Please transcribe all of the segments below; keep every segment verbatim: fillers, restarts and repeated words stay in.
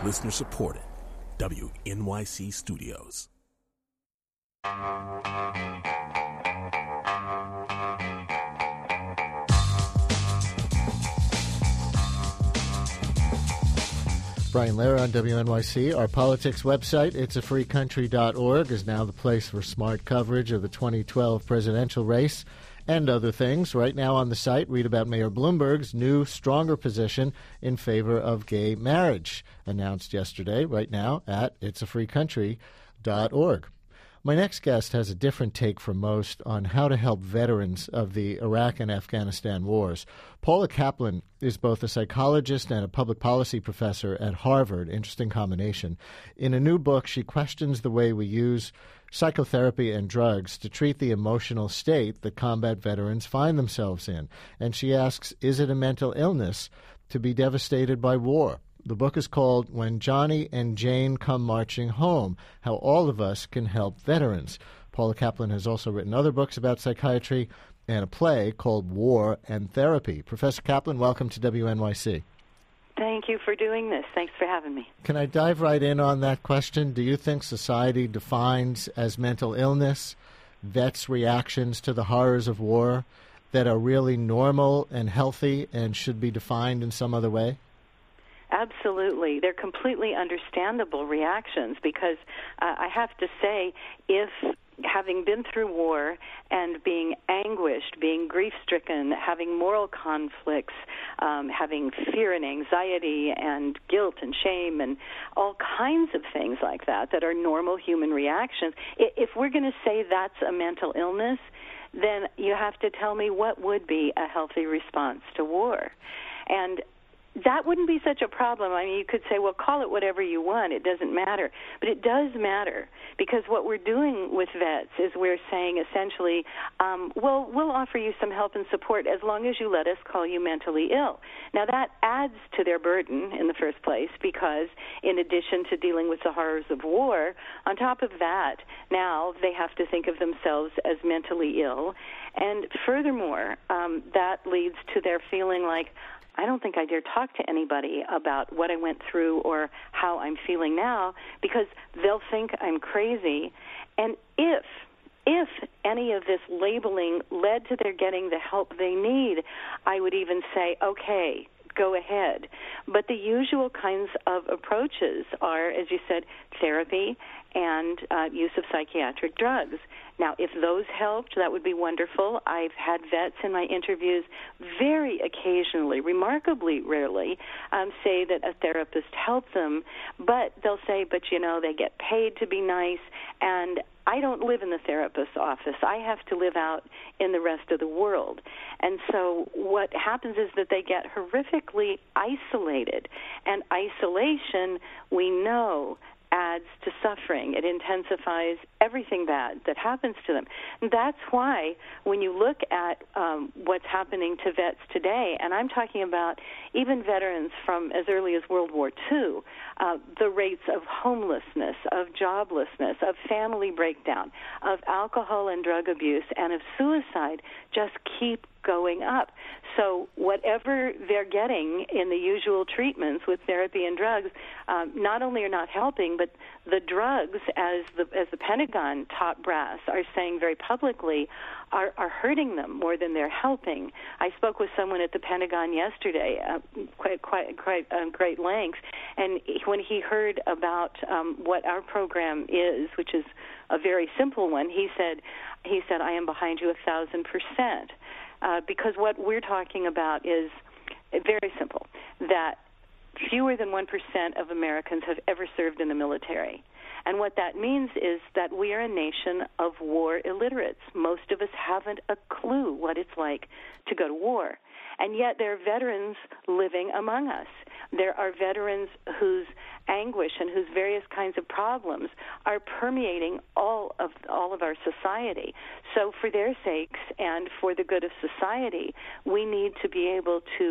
Listener supported. W N Y C Studios. Brian Lehrer on W N Y C. Our politics website, its a free country dot org, is now the place for smart coverage of the twenty twelve presidential race and other things. Right now on the site, read about Mayor Bloomberg's new, stronger position in favor of gay marriage, announced yesterday, right now at its a free country dot org. My next guest has a different take from most on how to help veterans of the Iraq and Afghanistan wars. Paula Kaplan is both a psychologist and a public policy professor at Harvard. Interesting combination. In a new book, she questions the way we use psychotherapy and drugs to treat the emotional state that combat veterans find themselves in. And she asks, is it a mental illness to be devastated by war? The book is called When Johnny and Jane Come Marching Home, How All of Us Can Help Veterans. Paula Kaplan has also written other books about psychiatry and a play called War and Therapy. Professor Kaplan, welcome to W N Y C. Thank you for doing this. Thanks for having me. Can I dive right in on that question? Do you think society defines as mental illness vets' reactions to the horrors of war that are really normal and healthy and should be defined in some other way? Absolutely. They're completely understandable reactions because uh, I have to say, if having been through war and being anguished, being grief-stricken, having moral conflicts, um, having fear and anxiety and guilt and shame and all kinds of things like that that are normal human reactions, if we're going to say that's a mental illness, then you have to tell me what would be a healthy response to war. And that wouldn't be such a problem. I mean, you could say, well, call it whatever you want. It doesn't matter. But it does matter because what we're doing with vets is we're saying essentially, um, well, we'll offer you some help and support as long as you let us call you mentally ill. Now, that adds to their burden in the first place because in addition to dealing with the horrors of war, on top of that, now they have to think of themselves as mentally ill. And furthermore, um, that leads to their feeling like, I don't think I dare talk to anybody about what I went through or how I'm feeling now because they'll think I'm crazy. And if, if any of this labeling led to their getting the help they need, I would even say, okay, go ahead. But the usual kinds of approaches are, as you said, therapy and uh, use of psychiatric drugs. Now, if those helped, that would be wonderful. I've had vets in my interviews very occasionally, remarkably rarely, um, say that a therapist helped them, but they'll say, but, you know, they get paid to be nice, and I don't live in the therapist's office. I have to live out in the rest of the world. And so what happens is that they get horrifically isolated, and isolation, we know, adds to suffering. It intensifies everything bad that happens to them. And that's why when you look at um, what's happening to vets today, and I'm talking about even veterans from as early as World War Two, uh, the rates of homelessness, of joblessness, of family breakdown, of alcohol and drug abuse, and of suicide just keep going up. So whatever they're getting in the usual treatments with therapy and drugs, um, not only are not helping, but the drugs, as the as the Pentagon top brass are saying very publicly, are, are hurting them more than they're helping. I spoke with someone at the Pentagon yesterday, uh, quite quite quite um, great length, and when he heard about um, what our program is, which is a very simple one, he said, he said, I am behind you a thousand percent. Uh, because what we're talking about is very simple, that fewer than one percent of Americans have ever served in the military. And what that means is that we are a nation of war illiterates. Most of us haven't a clue what it's like to go to war. And yet there are veterans living among us. There are veterans whose anguish and whose various kinds of problems are permeating all of all of our society. So for their sakes and for the good of society, we need to be able to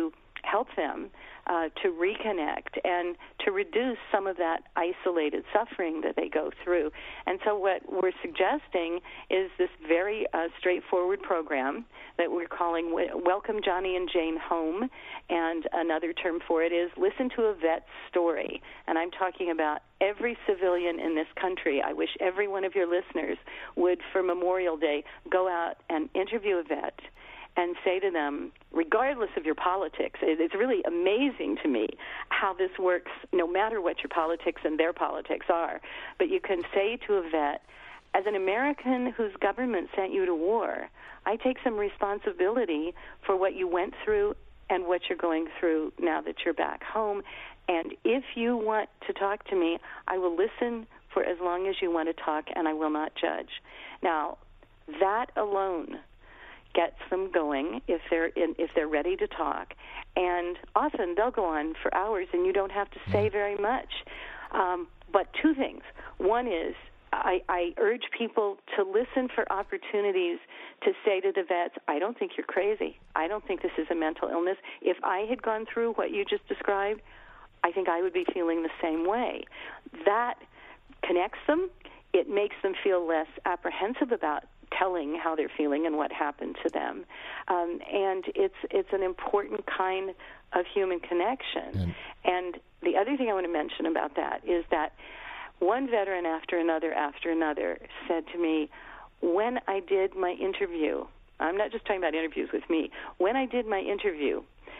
help them uh, to reconnect and to reduce some of that isolated suffering that they go through. And so what we're suggesting is this very uh, straightforward program that we're calling Welcome Johnny and Jane Home, and another term for it is Listen to a Vet's Story. And I'm talking about every civilian in this country. I wish every one of your listeners would, for Memorial Day, go out and interview a vet and say to them, regardless of your politics, it's really amazing to me how this works, no matter what your politics and their politics are. But you can say to a vet, as an American whose government sent you to war, I take some responsibility for what you went through and what you're going through now that you're back home. And if you want to talk to me, I will listen for as long as you want to talk, and I will not judge. Now, that alone gets them going if they're in, if they're ready to talk, and often they'll go on for hours, and you don't have to say very much. Um, but two things. One is I, I urge people to listen for opportunities to say to the vets, I don't think you're crazy. I don't think this is a mental illness. If I had gone through what you just described, I think I would be feeling the same way. That connects them. It makes them feel less apprehensive about telling how they're feeling and what happened to them. Um, and it's it's an important kind of human connection. Mm. And the other thing I want to mention about that is that one veteran after another after another said to me, when I did my interview, I'm not just talking about interviews with me, when I did my interview,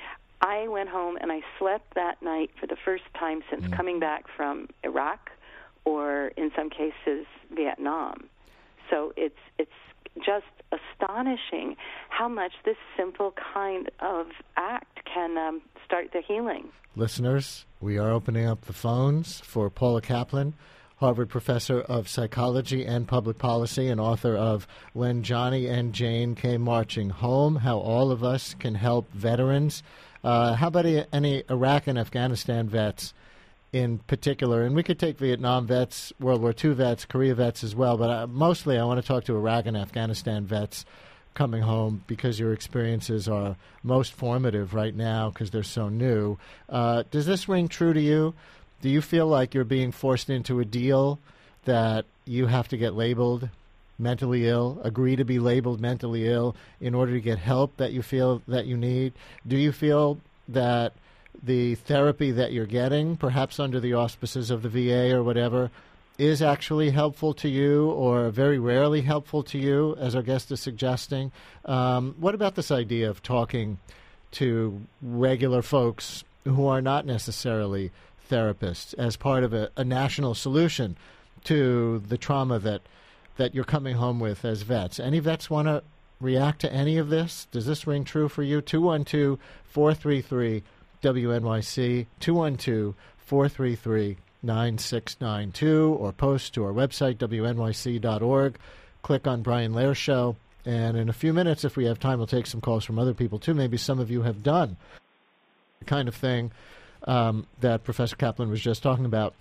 I went home and I slept that night for the first time since mm. coming back from Iraq or, in some cases, Vietnam. So it's it's just astonishing how much this simple kind of act can um, start the healing. Listeners, we are opening up the phones for Paula Kaplan, Harvard professor of psychology and public policy and author of When Johnny and Jane Came Marching Home, How All of Us Can Help Veterans. Uh, how about any Iraq and Afghanistan vets in particular? And we could take Vietnam vets, World War Two vets, Korea vets as well, but uh, mostly I want to talk to Iraq and Afghanistan vets coming home because your experiences are most formative right now because they're so new. Uh, does this ring true to you? Do you feel like you're being forced into a deal that you have to get labeled mentally ill, agree to be labeled mentally ill in order to get help that you feel that you need? Do you feel that the therapy that you're getting, perhaps under the auspices of the V A or whatever, is actually helpful to you or very rarely helpful to you, as our guest is suggesting? Um, what about this idea of talking to regular folks who are not necessarily therapists as part of a, a national solution to the trauma that, that you're coming home with as vets? Any vets want to react to any of this? Does this ring true for you? two one two, four three three, W N Y C, two one two, four three three, nine six nine two, or post to our website, W N Y C dot org. Click on Brian Lehrer Show, and in a few minutes, if we have time, we'll take some calls from other people, too. Maybe some of you have done the kind of thing um, that Professor Kaplan was just talking about,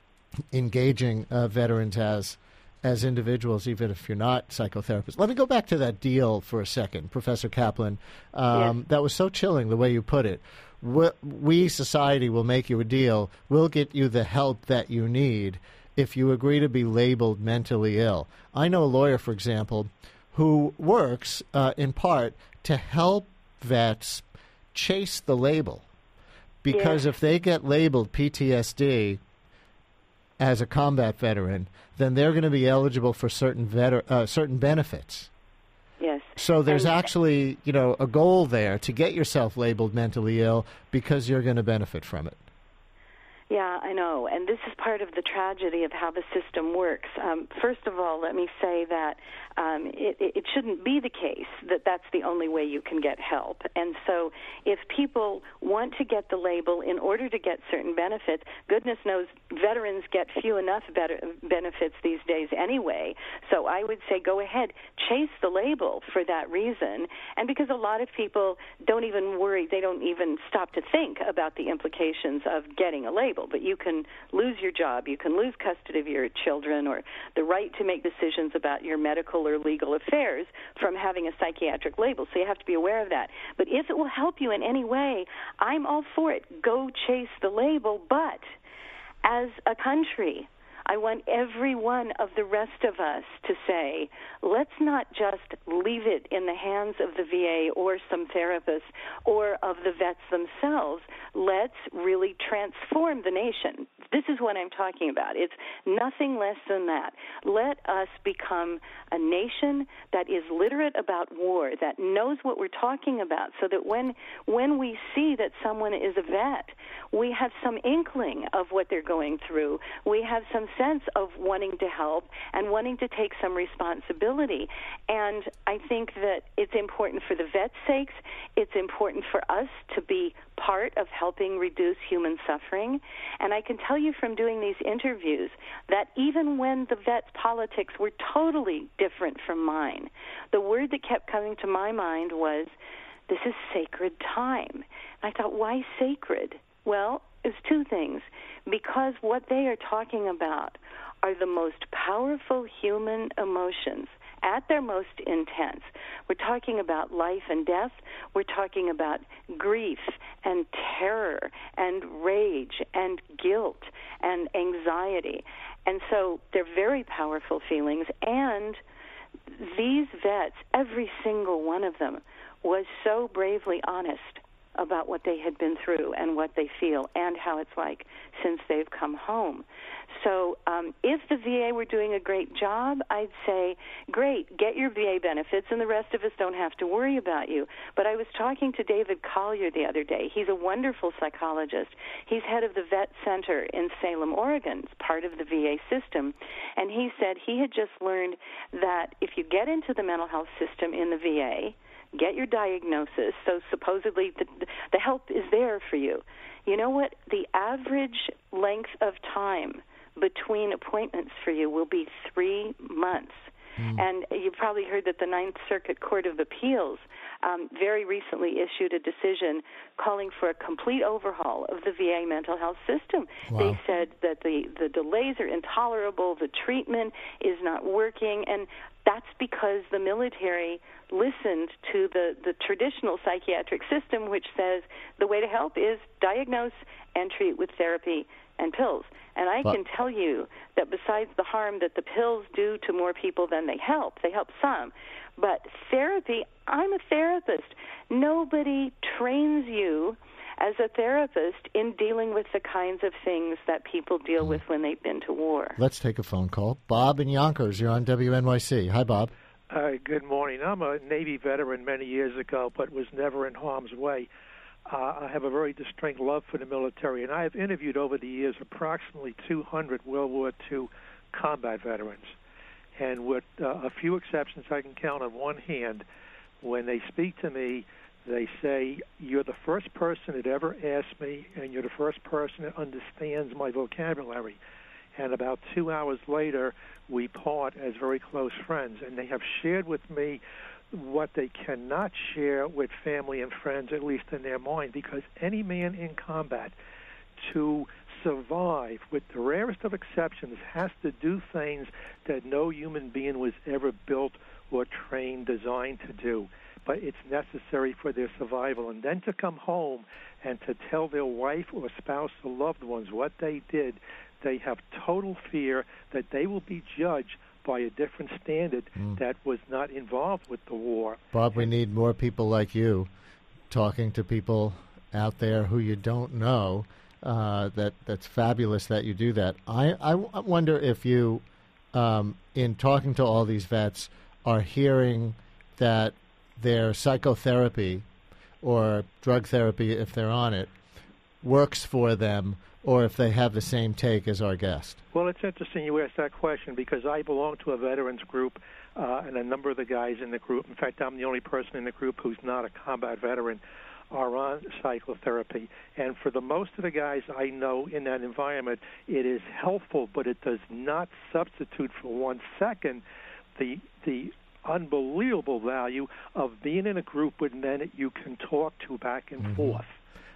engaging uh, veterans as as individuals, even if you're not psychotherapists. Let me go back to that deal for a second, Professor Kaplan. Um, yes. That was so chilling, the way you put it. We, society, will make you a deal. We'll get you the help that you need if you agree to be labeled mentally ill. I know a lawyer, for example, who works uh, in part to help vets chase the label. Because yeah. if they get labeled P T S D as a combat veteran, then they're going to be eligible for certain veter- uh, certain benefits. Yes. So there's and, actually, you know, a goal there to get yourself labeled mentally ill because you're going to benefit from it. Yeah, I know. And this is part of the tragedy of how the system works. Um, first of all, let me say that um, it, it shouldn't be the case that that's the only way you can get help. And so if people want to get the label in order to get certain benefits, goodness knows veterans get few enough better benefits these days anyway. So I would say go ahead, chase the label for that reason. And because a lot of people don't even worry, they don't even stop to think about the implications of getting a label. illegal, but you can lose your job, you can lose custody of your children, or the right to make decisions about your medical or legal affairs from having a psychiatric label. So you have to be aware of that. But if it will help you in any way, I'm all for it. Go chase the label, but as a country, I want every one of the rest of us to say, let's not just leave it in the hands of the V A or some therapists or of the vets themselves. Let's really transform the nation. This is what I'm talking about. It's nothing less than that. Let us become a nation that is literate about war, that knows what we're talking about, so that when when we see that someone is a vet, we have some inkling of what they're going through. We have some sense of wanting to help and wanting to take some responsibility. And I think that it's important for the vets' sakes. It's important for us to be part of helping reduce human suffering. And I can tell you from doing these interviews that even when the vets' politics were totally different from mine, the word that kept coming to my mind was, this is sacred time. And I thought, why sacred? Well, it's two things. Because what they are talking about are the most powerful human emotions at their most intense. We're talking about life and death. We're talking about grief and terror and rage and guilt and anxiety. And so they're very powerful feelings. And these vets, every single one of them, was so bravely honest about what they had been through and what they feel and how it's like since they've come home. So um, if the V A were doing a great job, I'd say, great, get your V A benefits, and the rest of us don't have to worry about you. But I was talking to David Collier the other day. He's a wonderful psychologist. He's head of the Vet Center in Salem, Oregon. It's part of the V A system. And he said he had just learned that if you get into the mental health system in the V A, get your diagnosis, so supposedly the, the help is there for you. You know what? The average length of time between appointments for you will be three months. Mm. And you've probably heard that the Ninth Circuit Court of Appeals um, very recently issued a decision calling for a complete overhaul of the V A mental health system. Wow. They said that the, the delays are intolerable, the treatment is not working, and that's because the military listened to the, the traditional psychiatric system, which says the way to help is diagnose and treat with therapy and pills. And I but, can tell you that besides the harm that the pills do to more people than they help, they help some. But therapy, I'm a therapist. Nobody trains you as a therapist in dealing with the kinds of things that people deal mm. with when they've been to war. Let's take a phone call. Bob in Yonkers, you're on W N Y C. Hi, Bob. Uh, good morning. I'm a Navy veteran many years ago, but was never in harm's way. Uh, I have a very distinct love for the military, and I have interviewed over the years approximately two hundred World War Two combat veterans. And with uh, a few exceptions I can count on one hand, when they speak to me, they say, you're the first person that ever asked me, and you're the first person that understands my vocabulary. And about two hours later, we part as very close friends. And they have shared with me what they cannot share with family and friends, at least in their mind, because any man in combat, to survive, with the rarest of exceptions, has to do things that no human being was ever built or trained, designed to do. But it's necessary for their survival. And then to come home and to tell their wife or spouse or loved ones what they did, they have total fear that they will be judged by a different standard mm. that was not involved with the war. Bob, we need more people like you talking to people out there who you don't know. Uh, that that's fabulous that you do that. I, I, I wonder if you, um, in talking to all these vets, are hearing that their psychotherapy or drug therapy, if they're on it, works for them, or if they have the same take as our guest. Well, it's interesting you ask that question because I belong to a veterans group, uh, and a number of the guys in the group, in fact, I'm the only person in the group who's not a combat veteran, are on psychotherapy. And for the most of the guys I know in that environment, it is helpful, but it does not substitute for one second the the unbelievable value of being in a group with men that you can talk to back and mm-hmm. forth.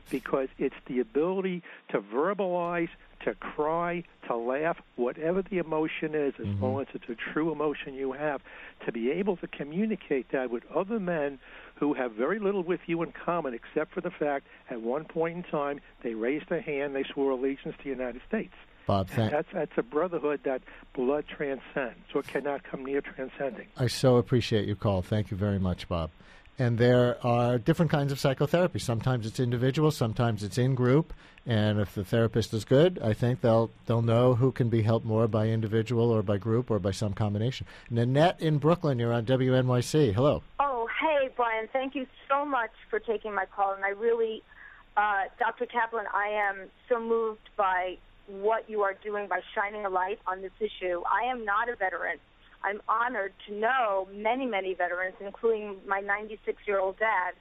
because it's the ability to verbalize, to cry, to laugh, whatever the emotion is, as mm-hmm. long as it's a true emotion you have, to be able to communicate that with other men who have very little with you in common, except for the fact at one point in time they raised their hand, they swore allegiance to the United States. Bob, thank- that's that's a brotherhood that blood transcends, so it cannot come near transcending. I so appreciate your call. Thank you very much, Bob. And there are different kinds of psychotherapy. Sometimes it's individual, sometimes it's in group. And if the therapist is good, I think they'll they'll know who can be helped more by individual or by group or by some combination. Nanette in Brooklyn, you're on W N Y C. Hello. Oh, hey, Brian. Thank you so much for taking my call. And I really, uh, Doctor Kaplan, I am so moved by what you are doing by shining a light on this issue. I am not a veteran. I'm honored to know many, many veterans, including my ninety-six-year-old dad,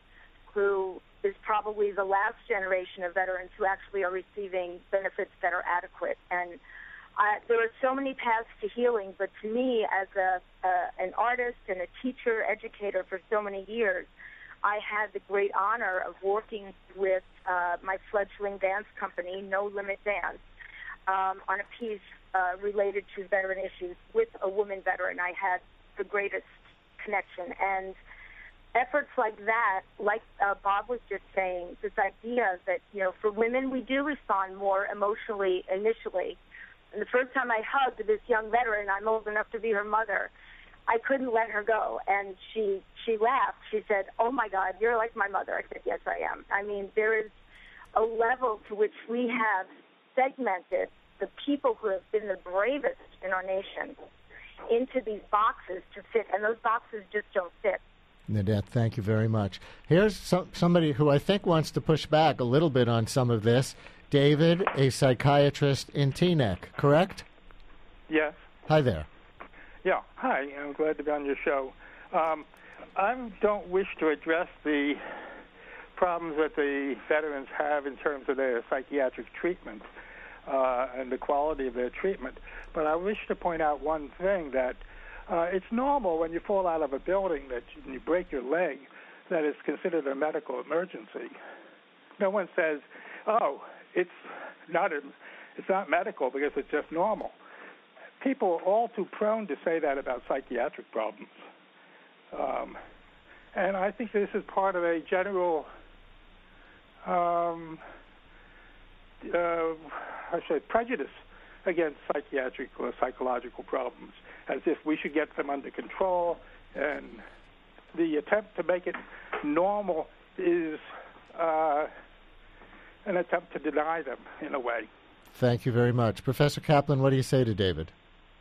who is probably the last generation of veterans who actually are receiving benefits that are adequate. And uh, there are so many paths to healing, but to me, as a uh, an artist and a teacher, educator for so many years, I had the great honor of working with uh, my fledgling dance company, No Limit Dance, um, on a piece uh, related to veteran issues with a woman veteran. I had the greatest connection. And efforts like that, like uh, Bob was just saying, this idea that, you know, for women, we do respond more emotionally initially. And the first time I hugged this young veteran, I'm old enough to be her mother, I couldn't let her go. And she she laughed. She said, "Oh, my God, you're like my mother." I said, "Yes, I am." I mean, there is a level to which we have segmented the people who have been the bravest in our nation into these boxes to fit, and those boxes just don't fit. Nanette, thank you very much. Here's some, somebody who I think wants to push back a little bit on some of this. David, a psychiatrist in Teaneck, correct? Yes. Hi there. Yeah, hi. I'm glad to be on your show. Um, I don't wish to address the problems that the veterans have in terms of their psychiatric treatment uh, and the quality of their treatment, but I wish to point out one thing, that uh, it's normal when you fall out of a building that you, you break your leg, that it's considered a medical emergency. No one says, oh, it's not a, it's not medical because it's just normal. People are all too prone to say that about psychiatric problems. Um, and I think this is part of a general, um, uh, I say, prejudice against psychiatric or psychological problems, as if we should get them under control. And the attempt to make it normal is uh, an attempt to deny them in a way. Thank you very much. Professor Kaplan, what do you say to David?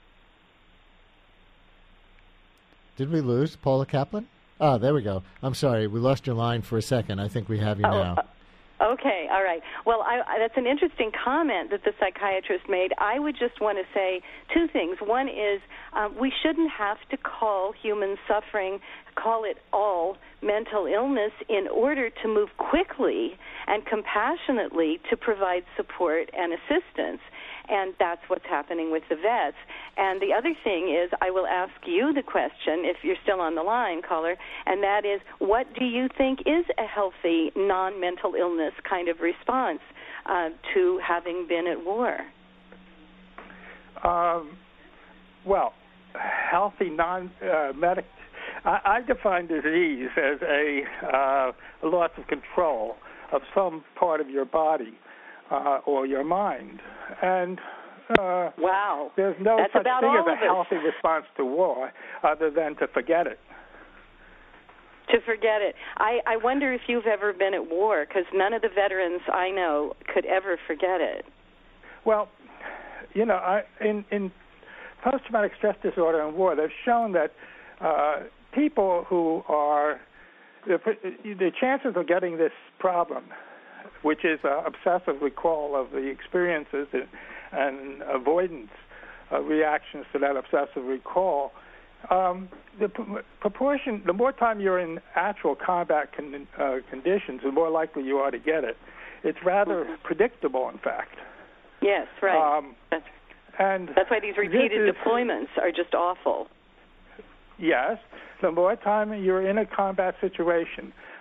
Did we lose Paula Kaplan? Ah, there we go. I'm sorry. We lost your line for a second. I think we have you oh, now. Uh, okay. All right. Well, I, I, that's an interesting comment that the psychiatrist made. I would just want to say two things. One is um, we shouldn't have to call human suffering, call it all mental illness in order to move quickly and compassionately to provide support and assistance. And that's what's happening with the vets. And the other thing is, I will ask you the question, if you're still on the line, caller, and that is, what do you think is a healthy, non-mental illness kind of response uh, to having been at war? Um, well, healthy, non-medic. I, I define disease as a, uh, a loss of control of some part of your body uh, or your mind. And uh, wow, there's no That's such about thing all as a of healthy response to war other than to forget it. To forget it. I, I wonder if you've ever been at war, because none of the veterans I know could ever forget it. Well, you know, I, in, in post-traumatic stress disorder and war, they've shown that uh, people who are, the, the chances of getting this problem, which is uh, obsessive recall of the experiences and, and avoidance uh, reactions to that obsessive recall, um, the p- proportion, the more time you're in actual combat con- uh, conditions, the more likely you are to get it. It's rather mm-hmm. predictable, in fact. Yes, right. Um, that's, and that's why these repeated is, deployments are just awful. Yes, the more time you're in a combat situation,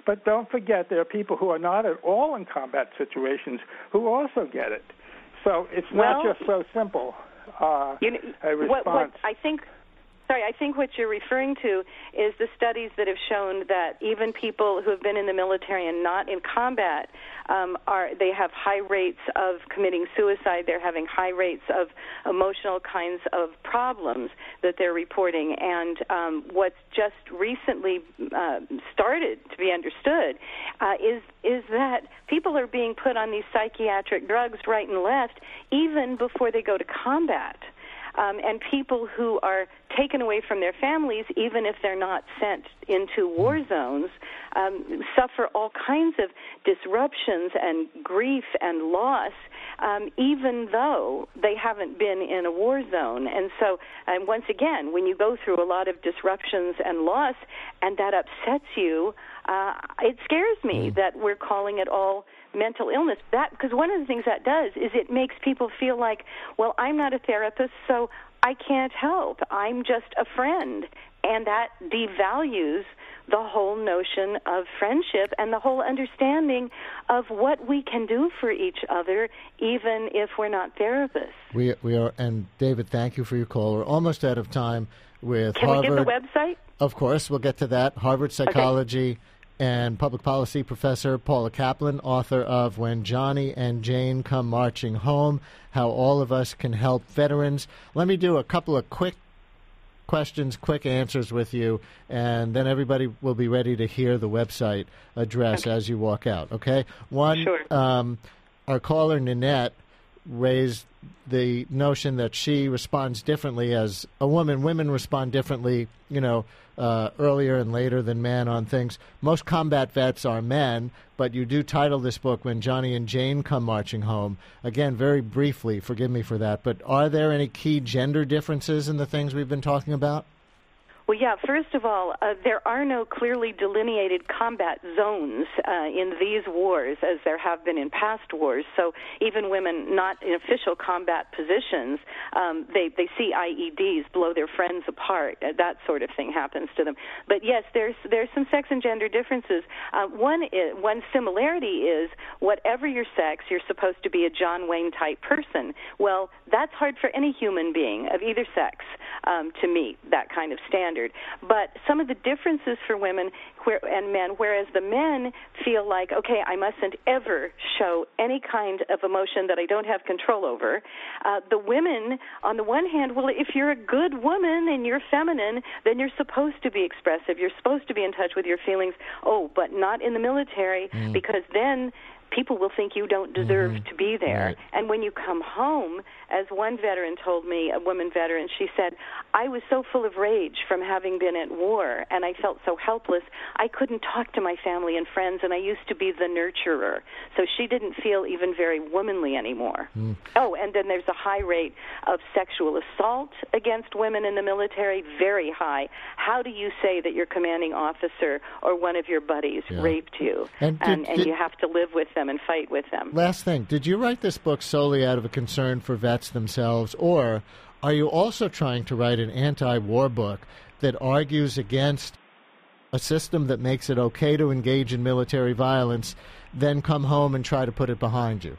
But don't forget, there are people who are not at all in combat situations who also get it. So it's not well, just so simple. Uh, you know, a response. What, what I think. Sorry, I think what you're referring to is the studies that have shown that even people who have been in the military and not in combat um, are they have high rates of committing suicide. They're having high rates of emotional kinds of problems that they're reporting. And um, what's just recently uh, started to be understood uh, is is that people are being put on these psychiatric drugs right and left even before they go to combat. Um, and people who are taken away from their families, even if they're not sent into war zones, um, suffer all kinds of disruptions and grief and loss, um, even though they haven't been in a war zone. And so, um, once again, when you go through a lot of disruptions and loss, and that upsets you, uh, it scares me mm. that we're calling it all mental illness. That because one of the things that does is it makes people feel like, well, I'm not a therapist, so I can't help. I'm just a friend, and that devalues the whole notion of friendship and the whole understanding of what we can do for each other, even if we're not therapists. We we are, and David, thank you for your call. We're almost out of time with Can Harvard. Can we give the website? Of course, we'll get to that. Harvard Psychology. Okay. And public policy professor Paula Kaplan, author of When Johnny and Jane Come Marching Home, How All of Us Can Help Veterans. Let me do a couple of quick questions, quick answers with you, and then everybody will be ready to hear the website address okay. as you walk out, okay? One, sure. um, our caller, Nanette, raised the notion that she responds differently as a woman. Women respond differently, you know, uh, earlier and later than men on things. Most combat vets are men, but you do title this book When Johnny and Jane Come Marching Home. Again, very briefly, forgive me for that, but are there any key gender differences in the things we've been talking about? Well, yeah, first of all, uh, there are no clearly delineated combat zones uh, in these wars as there have been in past wars. So even women not in official combat positions, um, they, they see I E Ds blow their friends apart. Uh, that sort of thing happens to them. But yes, there's there's some sex and gender differences. Uh, one, is, one similarity is whatever your sex, you're supposed to be a John Wayne-type person. Well, that's hard for any human being of either sex um, to meet that kind of standard. But some of the differences for women where, and men, whereas the men feel like, okay, I mustn't ever show any kind of emotion that I don't have control over, uh, the women, on the one hand, well, if you're a good woman and you're feminine, then you're supposed to be expressive. You're supposed to be in touch with your feelings. Oh, but not in the military, mm. because then people will think you don't deserve mm-hmm. to be there. Right. And when you come home, as one veteran told me, a woman veteran, she said, I was so full of rage from having been at war, and I felt so helpless, I couldn't talk to my family and friends, and I used to be the nurturer. So she didn't feel even very womanly anymore. Mm. Oh, and then there's a high rate of sexual assault against women in the military, very high. How do you say that your commanding officer or one of your buddies yeah. raped you? And, did, and, and did, you have to live with them and fight with them. Last thing, did you write this book solely out of a concern for vets themselves, or are you also trying to write an anti-war book that argues against a system that makes it okay to engage in military violence, then come home and try to put it behind you?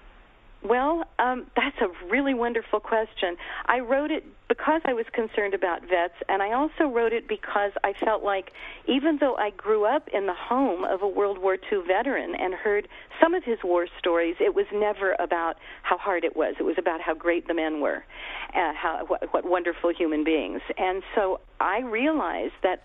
Well, um, that's a really wonderful question. I wrote it because I was concerned about vets, and I also wrote it because I felt like even though I grew up in the home of a World War Two veteran and heard some of his war stories, it was never about how hard it was. It was about how great the men were, uh, how what, what wonderful human beings. And so I realized that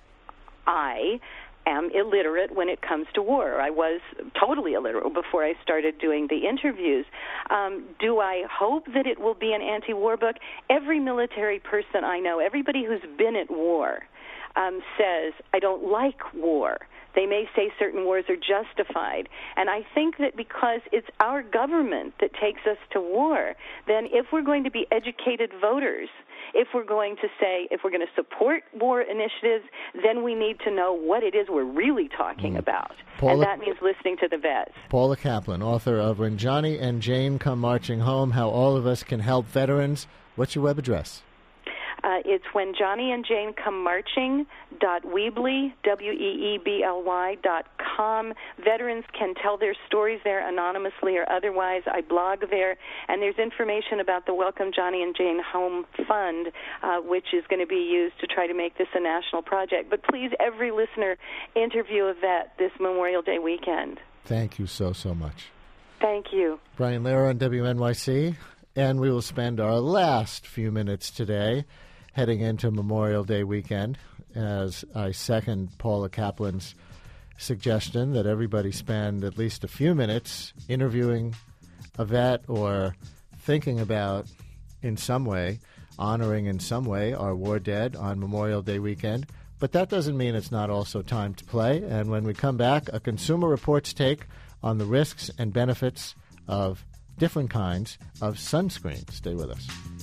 I am illiterate when it comes to war. I was totally illiterate before I started doing the interviews. Um, do I hope that it will be an anti-war book? Every military person I know, everybody who's been at war, um, says, I don't like war. They may say certain wars are justified. And I think that because it's our government that takes us to war, then if we're going to be educated voters, if we're going to say, if we're going to support war initiatives, then we need to know what it is we're really talking mm. about. Paula, and that means listening to the vets. Paula Kaplan, author of When Johnny and Jane Come Marching Home, How All of Us Can Help Veterans. What's your web address? Uh, it's When Johnny and Jane Come Marching dot Weebly, W E E B L Y dot com. Veterans can tell their stories there anonymously or otherwise. I blog there, and there's information about the Welcome Johnny and Jane Home Fund, uh, which is going to be used to try to make this a national project. But please, every listener, interview a vet this Memorial Day weekend. Thank you so, so much. Thank you. Brian Lehrer on W N Y C, and we will spend our last few minutes today heading into Memorial Day weekend as I second Paula Kaplan's suggestion that everybody spend at least a few minutes interviewing a vet or thinking about, in some way, honoring in some way our war dead on Memorial Day weekend. But that doesn't mean it's not also time to play. And when we come back, a Consumer Reports take on the risks and benefits of different kinds of sunscreen. Stay with us.